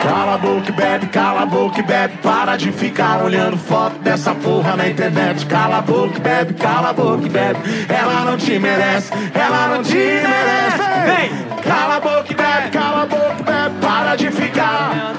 Cala a boca e bebe, para de ficar olhando foto dessa porra na internet. Cala a boca e bebe, ela não te merece, ela não te merece. Vem! Cala a boca e bebe, para de ficar.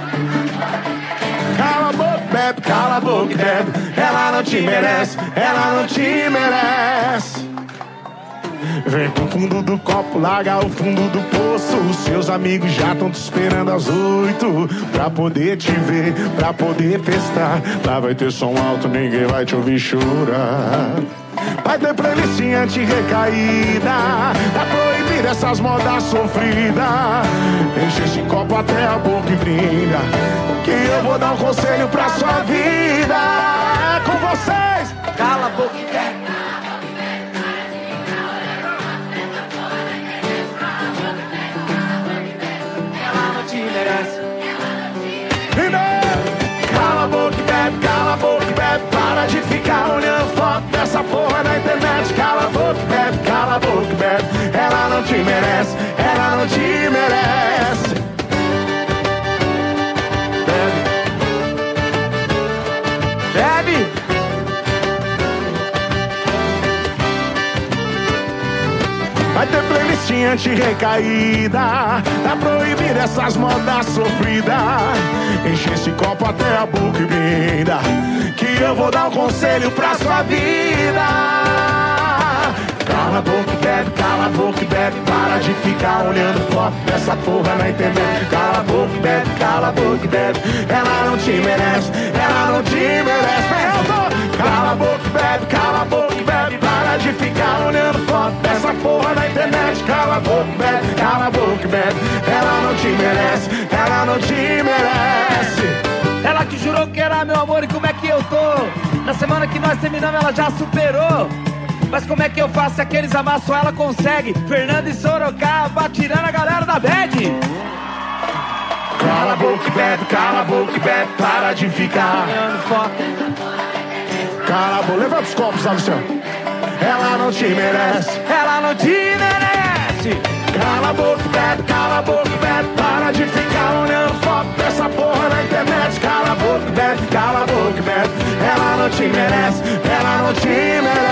Cala a boca e bebe, ela não te merece, ela não te merece. Vem pro fundo do copo, larga o fundo do poço. Os seus amigos já estão te esperando às 8 pra poder te ver, pra poder festar. Lá vai ter som alto, ninguém vai te ouvir chorar. Vai ter playlist anti-recaída, tá proibida essas modas sofridas. Enche esse copo até a boca e brinda, que eu vou dar um conselho pra sua vida. É com vocês. Cala a boca e bebe. Ela não te merece. Cala a boca e bebe, para de ficar olhando foto dessa porra na internet. Cala a boca e bebe, ela não te merece, ela não te merece. Bebe! Vai ter playlist anti-recaída, tá proibida essas modas sofridas. Enche esse copo até a boca e brinda, que eu vou dar um conselho pra sua vida. Cala a boca e bebe, para de ficar olhando foto dessa porra na internet. Cala a boca e bebe, ela não te merece, ela não te merece. Cala a boca e bebe, para de ficar olhando foto dessa porra na internet. Cala a boca e bebe, ela não te merece, ela não te merece. Ela que jurou que era meu amor e como é que eu tô? Na semana que nós terminamos ela já superou. Mas como é que eu faço se aqueles amassos ela consegue? Fernando e Sorocaba tirando a galera da bad. Cala a boca e bebe, para de ficar olhando foto. Cala a boca, levanta os copos, sabe, Luciano? Ela não te merece, Ela não te merece. Cala a boca e bebe, para de ficar olhando foto dessa porra na internet. Cala a boca e bebe, ela não te merece, ela não te merece.